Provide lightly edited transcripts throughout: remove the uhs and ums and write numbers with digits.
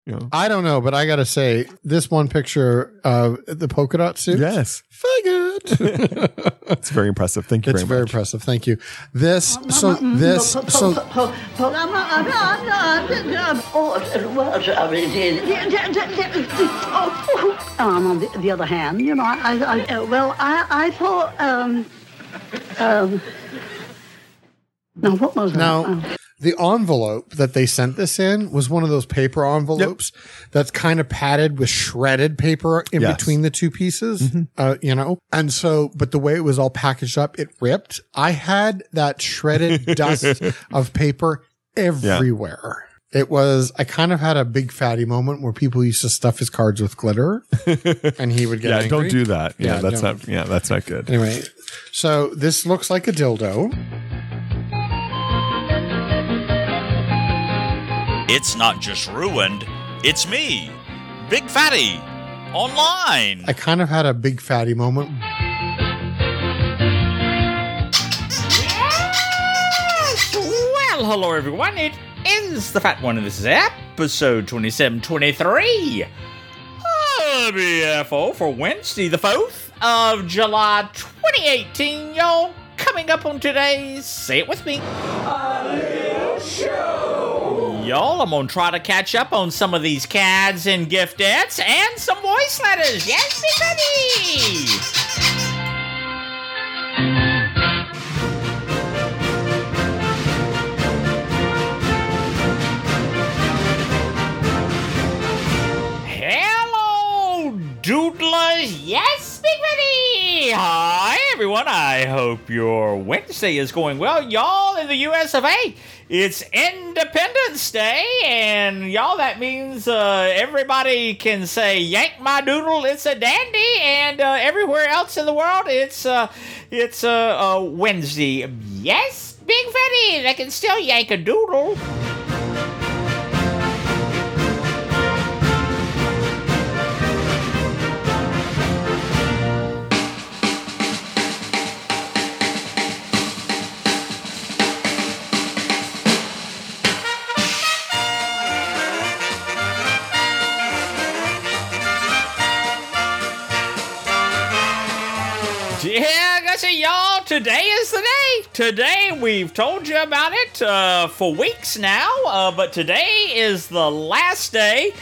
You know. I don't know, but I got to say, this one picture of the polka dot suit. Yes. Faggot. It's very impressive. Thank you It's very very much. impressive. Thank you. This, so. On the other hand, you know, I thought, now what was that? The envelope that they sent this in was one of those paper envelopes that's kind of padded with shredded paper in between the two pieces, you know? And so, but the way it was all packaged up, it ripped. I had that shredded dust of paper everywhere. It was, I kind of had a big fatty moment where people used to stuff his cards with glitter and he would get angry. Don't do that. That's not good. Anyway, so this looks like a dildo. It's not just ruined, it's me, Big Fatty, online. I kind of had a big fatty moment. Yes! Well, hello everyone, it is the Fat One, and this is episode 2723. BFO for Wednesday, the 4th of July, 2018, y'all. Coming up on today's, say it with me, A Little Show. Y'all, I'm gonna try to catch up on some of these cards and giftettes and some voice letters. Yes, Big Fatty! Doodlers, yes, Big Fatty! Hi, everyone. I hope your Wednesday is going well. Y'all, in the US of A, it's Independence Day, and y'all, that means everybody can say, yank my doodle, it's a dandy, and everywhere else in the world, it's Wednesday. Yes, Big Fatty, they can still yank a doodle. Yeah, I say, y'all, today is the day. Today, we've told you about it for weeks now, but today is the last day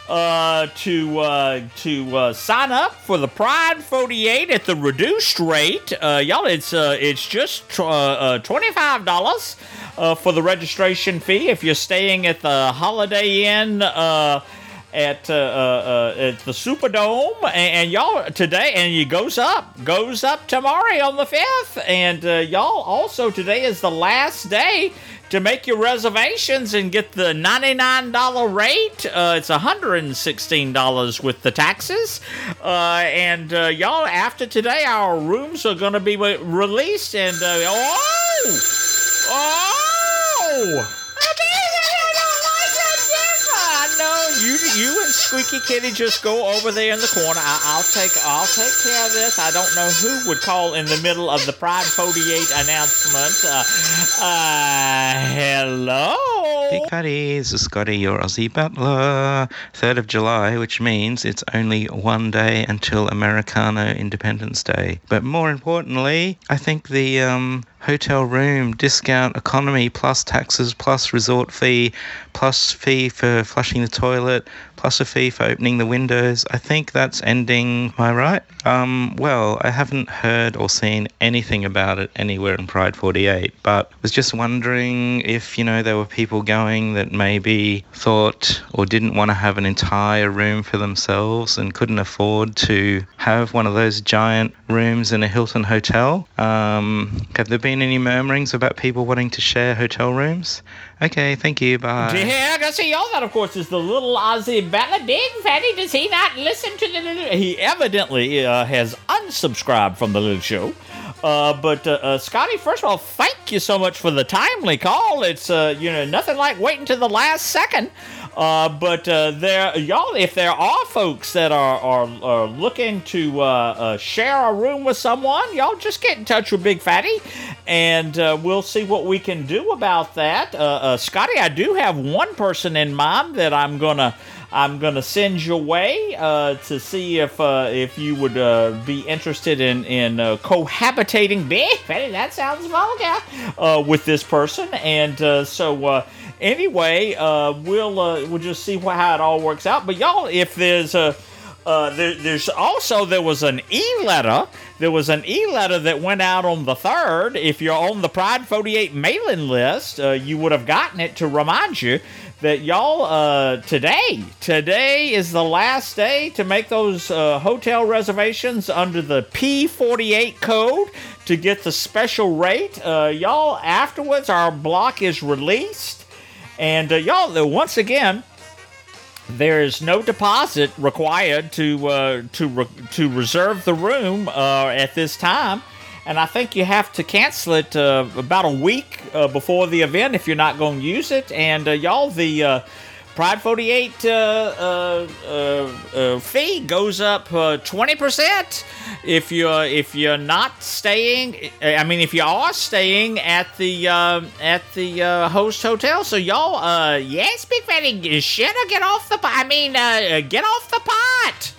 to sign up for the Pride 48 at the reduced rate. Y'all, it's just $25 for the registration fee if you're staying at the Holiday Inn at the Superdome, and y'all today, and it goes up tomorrow on the 5th, and y'all also today is the last day to make your reservations and get the $99 rate. It's $116 with the taxes, and y'all, after today our rooms are going to be released, and You and Squeaky Kitty just go over there in the corner. I'll take care of this. I don't know who would call in the middle of the Pride 48 announcement. Hello? Big Fatty, this is Scotty, your Aussie butler. 3rd of July, which means it's only one day until Americano Independence Day. But more importantly, I think the hotel room discount economy plus taxes plus resort fee plus fee for flushing the toilet plus a fee for opening the windows, I think that's ending. Am I right? Well, I haven't heard or seen anything about it anywhere in Pride 48, but was just wondering if, there were people going that maybe thought or didn't want to have an entire room for themselves and couldn't afford to have one of those giant rooms in a Hilton hotel. Have there been any murmurings about people wanting to share hotel rooms? Okay, thank you, bye. Yeah, I gotta say, y'all, that of course is the little Aussie butler. Big Fatty, does he not listen to the little... He evidently has unsubscribed from the little show. But Scotty, first of all, thank you so much for the timely call. It's, nothing like waiting to the last second. But y'all, if there are folks that are looking to share a room with someone, y'all just get in touch with Big Fatty, and we'll see what we can do about that. Scotty, I do have one person in mind that I'm gonna I'm gonna send your way to see if you would be interested in cohabitating. That sounds vulgar. With this person, and anyway, we'll just see how it all works out. But y'all, if there's there was an e-letter. There was an e-letter that went out on the 3rd. If you're on the Pride 48 mailing list, you would have gotten it to remind you that y'all, today is the last day to make those hotel reservations under the P48 code to get the special rate. Y'all, afterwards, our block is released. And y'all, once again, there is no deposit required to reserve the room at this time, and I think you have to cancel it about a week before the event if you're not going to use it. And y'all, the Pride 48 fee goes up 20% if you're not staying. I mean, if you are staying at the host hotel. So y'all, yes, Big Fatty, should get off the. Get off the pot.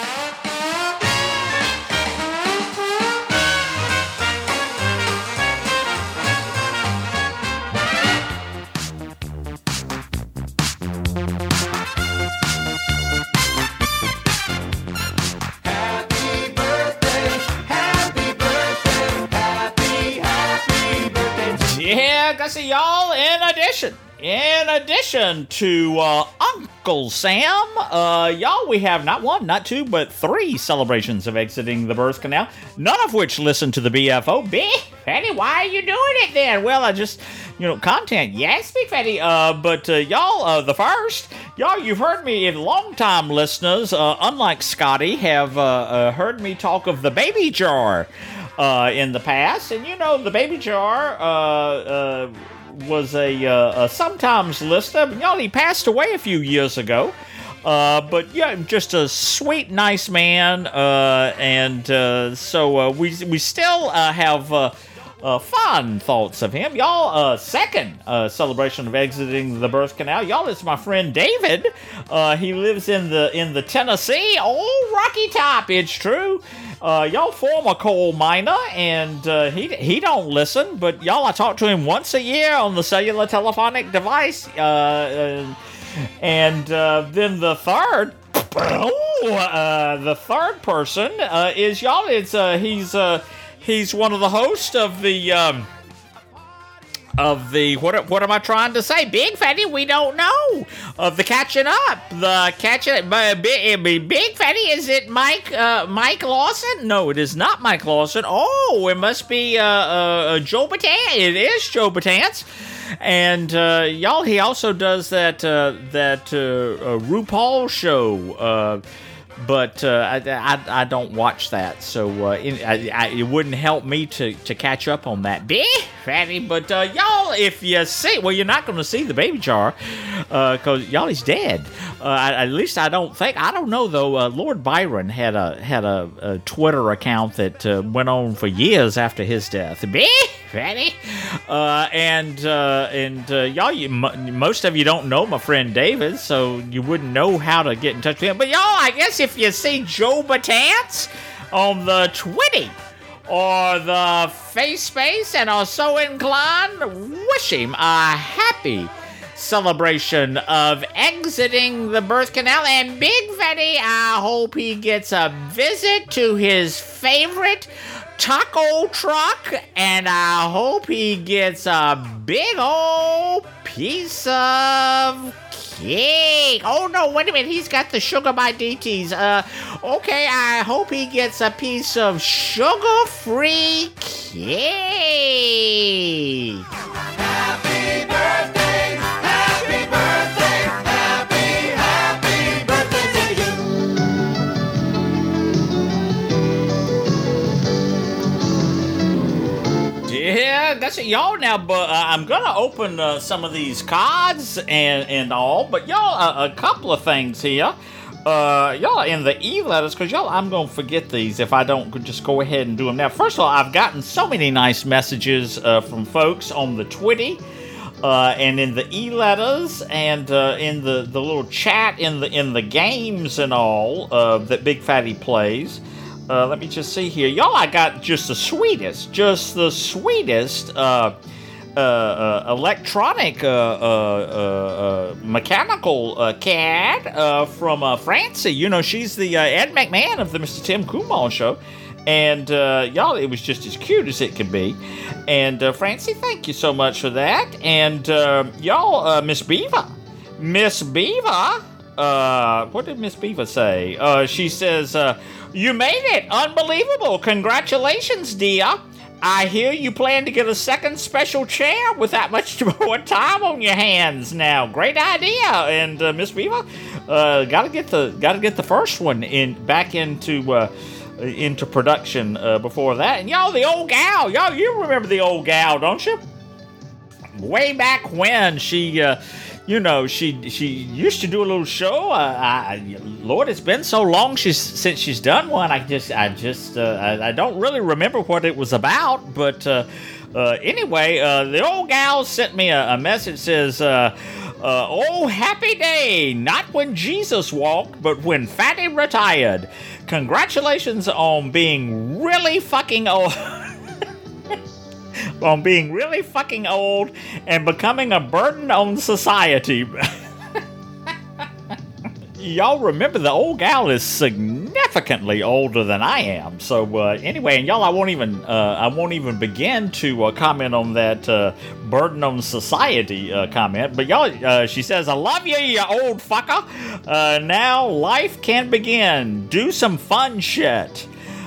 Yeah, Gussie, y'all, in addition to Uncle Sam, y'all, we have not one, not two, but 3 celebrations of exiting the birth canal, none of which listen to the BFO. Big Fatty, why are you doing it then? Well, I just, content, yes, Big Fatty, but y'all, the first, y'all, you've heard me, long-time listeners, unlike Scotty, have heard me talk of the baby jar in the past, and the baby jar was a sometimes listener. Y'all, he passed away a few years ago, but yeah, just a sweet, nice man, and so we still have fond thoughts of him. Y'all, second celebration of exiting the birth canal. Y'all, it's my friend David. He lives in the Tennessee, old Rocky Top. It's true. Y'all, former coal miner, and he don't listen, but y'all, I talk to him once a year on the cellular telephonic device, and then the third person is y'all. It's he's one of the hosts of the what am I trying to say? Big Fatty, we don't know. Of the catching up. Big Fatty, is it Mike Lawson? No, it is not Mike Lawson. Oh, it must be Joe Batance. It is Joe Batance. And y'all, he also does that RuPaul show. But I don't watch that, so it wouldn't help me to catch up on that. Big Fatty, but y'all, if you see, well, you're not going to see the baby jar, because y'all, he's dead. At least I don't know though. Lord Byron had a Twitter account that went on for years after his death. Big Fatty, and y'all, most of you don't know my friend David, so you wouldn't know how to get in touch with him. But y'all, I guess if you see Joe Batance on the Twitty or the FaceSpace and are so inclined, wish him a happy celebration of exiting the birth canal. And Big Fatty, I hope he gets a visit to his favorite taco truck, and I hope he gets a big old piece of cake. Oh no, wait a minute, he's got the sugar by DTs. Okay, I hope he gets a piece of sugar-free cake. Happy birthday, happy birthday, happy birthday to you. Yeah, that's it, y'all. Now, but I'm gonna open some of these cards and all. But y'all, a couple of things here. Y'all, in the e-letters, because y'all, I'm gonna forget these if I don't just go ahead and do them now. First of all, I've gotten so many nice messages from folks on the Twitty. and in the e-letters, and in the little chat in the games and all that Big Fatty plays. Let me just see here, y'all. I got just the sweetest electronic mechanical CAD from Francie. You know, she's the Ed McMahon of the Mr. Tim Kumar Show. And, y'all, it was just as cute as it could be. And, Francie, thank you so much for that. And, y'all, Miss Beaver, what did Miss Beaver say? She says, you made it! Unbelievable! Congratulations, dear! I hear you plan to get a second special chair with that much more time on your hands now. Great idea! And, Miss Beaver, gotta get the first one back into production before that. And y'all, the old gal, you remember the old gal, don't you? Way back when she used to do a little show. Lord, it's been so long since she's done one. I don't really remember what it was about. But anyway, the old gal sent me a message. Says, oh, happy day, not when Jesus walked, but when Fatty retired. Congratulations on being really fucking old. On being really fucking old and becoming a burden on society. Y'all remember the old gal is significantly older than I am. So anyway, and y'all, I won't even begin to comment on that burden on society comment. But y'all, she says, I love you, you old fucker. Now life can begin. Do some fun shit.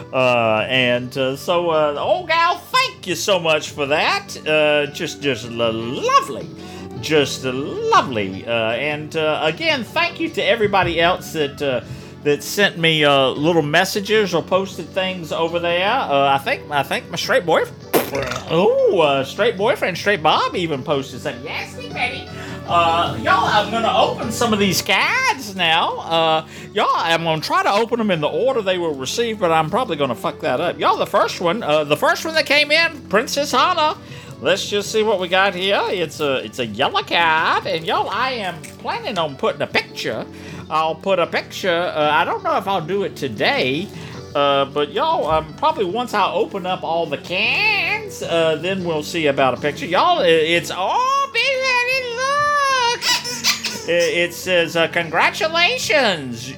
So old gal, thank you so much for that. Just lovely. Just lovely. And again, thank you to everybody else that sent me little messages or posted things over there. I think my straight boyfriend, straight boyfriend, Straight Bob even posted something. Yes, Betty. Y'all, I'm going to open some of these cards now. Y'all, I'm going to try to open them in the order they were received, but I'm probably going to fuck that up. Y'all, the first one that came in, Princess Hannah. Let's just see what we got here. It's a yellow card, and y'all, I am planning on putting a picture. I'll put a picture. I don't know if I'll do it today, but y'all, probably once I open up all the cans, then we'll see about a picture. Y'all, it's all big. Look. It says congratulations.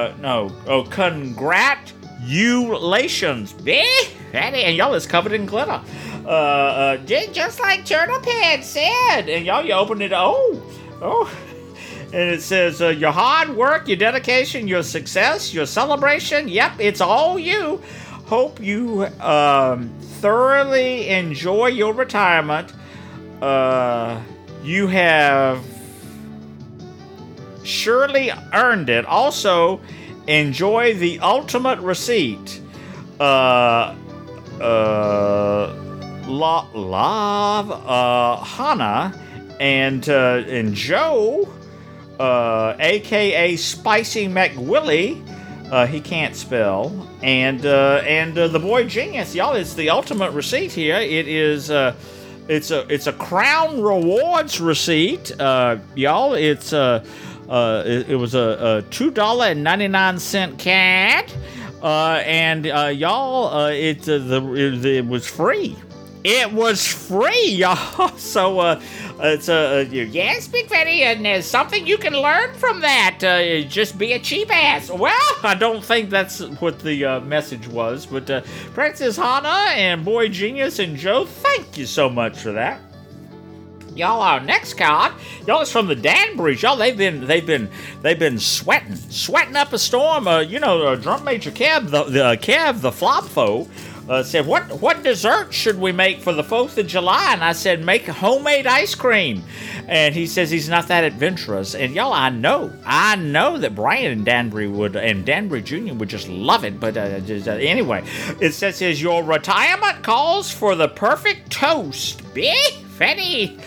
Congratulations, and y'all, it's covered in glitter. Just like Turniphead said. And y'all, you open it. Oh. And it says, your hard work, your dedication, your success, your celebration. Yep, it's all you. Hope you thoroughly enjoy your retirement. You have surely earned it. Also, enjoy the ultimate receipt. Love, Hannah, and Joe, aka Spicy McWillie. He can't spell. And the boy Genius, y'all. It's the ultimate receipt here. It is. It's a Crown Rewards receipt, y'all. It was a $2.99 card. Y'all, it was free. It was free, y'all. So, it's yes, Big Fatty, and there's something you can learn from that. Just be a cheap ass. Well, I don't think that's what the message was, but Princess Hannah and Boy Genius and Joe, thank you so much for that. Y'all, our next card, y'all, is from the Danburys. Y'all, they've been sweating up a storm. Drum Major Kev, the Flopfo, said, what dessert should we make for the 4th of July? And I said, make homemade ice cream. And he says he's not that adventurous. And y'all, I know that Brian and Danbury Jr. would just love it. But anyway, it says here, your retirement calls for the perfect toast. Big Fatty.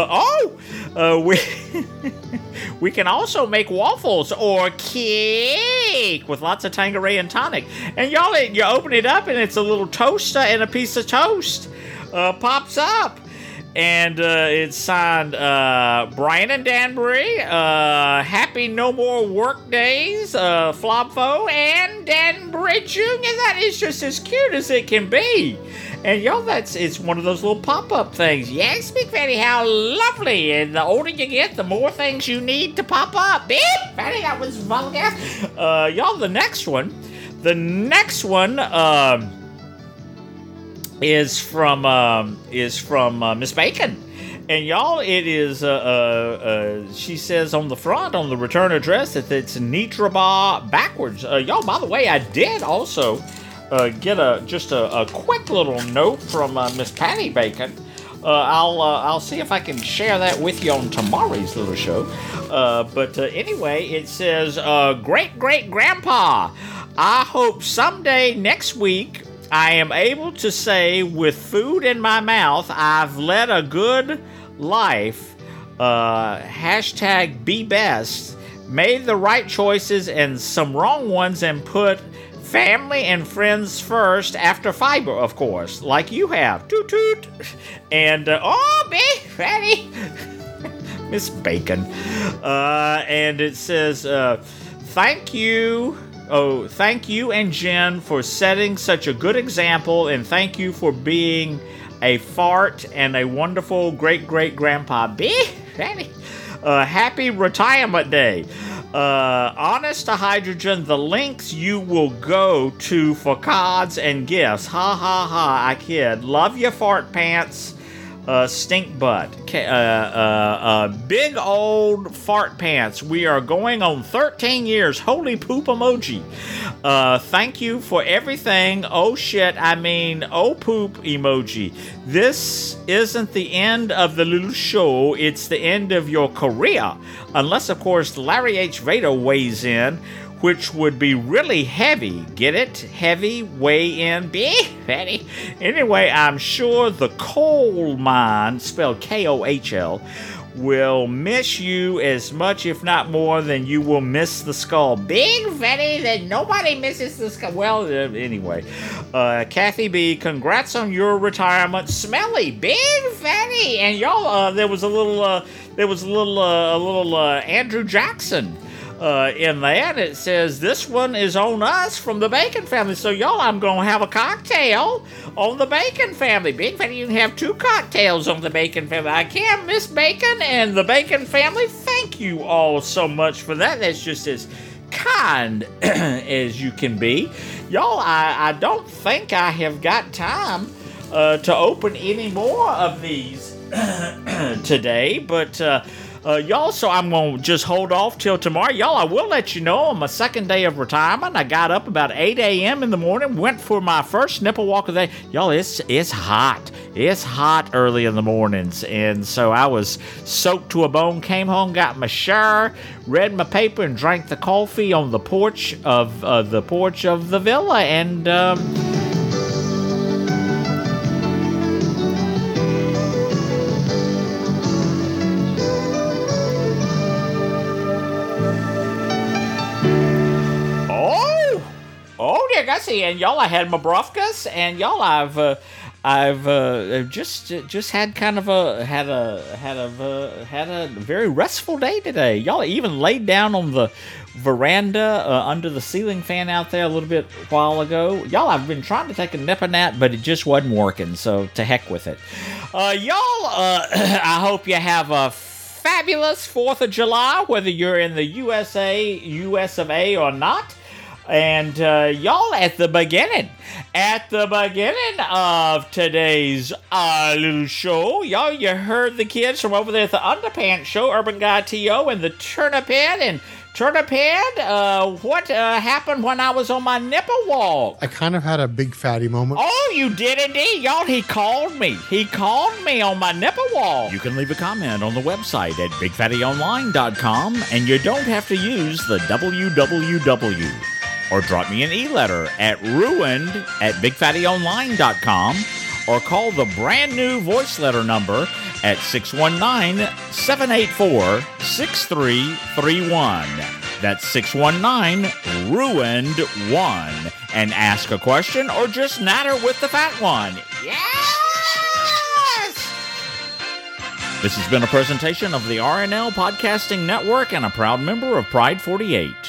We can also make waffles or cake with lots of Tanqueray and tonic. And y'all, you open it up and it's a little toaster and a piece of toast pops up. And it's signed Brian and Danbury. Happy No More Work Days, Flopfo and Danbury Jr. That is just as cute as it can be. And y'all, it's one of those little pop-up things. Yes, Big Fatty, how lovely. And the older you get, the more things you need to pop up. Big Fatty, that was vulgar. Y'all, the next one is from Miss Bacon. And y'all, it is, she says on the front, on the return address, that it's Nitraba backwards. Y'all, by the way, I did also get a quick little note from Miss Patty Bacon. I'll see if I can share that with you on tomorrow's little show. But anyway, it says, Great-Great-Grandpa, I hope someday next week I am able to say with food in my mouth, I've led a good life, hashtag be best, made the right choices and some wrong ones, and put family and friends first after fiber, of course, like you have. Toot toot. And, Big Fatty, Miss Bacon. And it says, thank you. Oh, thank you and Jen for setting such a good example, and thank you for being a fart and a wonderful great-great-grandpa. Big Fatty. Happy retirement day. Honest to Hydrogen, the links you will go to for cards and gifts. Ha ha ha, I kid. Love your fart pants. Stink butt. Big old fart pants. We are going on 13 years. Holy poop emoji. Thank you for everything. Oh shit, I mean, oh poop emoji. This isn't the end of the little show. It's the end of your career. Unless, of course, Larry H. Vader weighs in, which would be really heavy. Get it? Heavy, weigh in, Big Fatty. Anyway, I'm sure the coal mine, spelled K-O-H-L, will miss you as much, if not more, than you will miss the skull. Big Fatty, that nobody misses the skull. Well, anyway. Kathy B., congrats on your retirement. Smelly, Big Fatty. And y'all, there was a little Andrew Jackson in there. It says, this one is on us from the Bacon family. So, y'all, I'm going to have a cocktail on the Bacon family. Big Fatty, you can have 2 cocktails on the Bacon family. I can, Miss Bacon and the Bacon family. Thank you all so much for that. That's just as kind as you can be. Y'all, I don't think I have got time to open any more of these today, but y'all, so I'm going to just hold off till tomorrow. Y'all, I will let you know on my second day of retirement, I got up about 8 a.m. in the morning, went for my first nipple walk of the day. Y'all, it's hot. It's hot early in the mornings, and so I was soaked to a bone, came home, got my shower, read my paper, and drank the coffee on the porch of the villa, and Gussie, and y'all, I had my brofkas, and y'all, I've just had kind of had a very restful day today. Y'all, I even laid down on the veranda under the ceiling fan out there a little bit while ago. Y'all, I've been trying to take a nap, but it just wasn't working, so to heck with it. Y'all, I hope you have a fabulous 4th of July, whether you're in the US of A or not. And y'all, at the beginning of today's little show, y'all, you heard the kids from over there at the Underpants Show, Urban Guy T.O. and the Turnip Head. And Turnip Head, what happened when I was on my nipple walk? I kind of had a Big Fatty moment. Oh, you did indeed. Y'all, he called me. He called me on my nipple walk. You can leave a comment on the website at BigFattyOnline.com, and you don't have to use the www. Or drop me an e-letter at ruined@BigFattyOnline.com, or call the brand new voice letter number at 619-784-6331. That's 619-RUINED-1. And ask a question or just natter with the fat one. Yes! This has been a presentation of the RNL Podcasting Network and a proud member of Pride 48.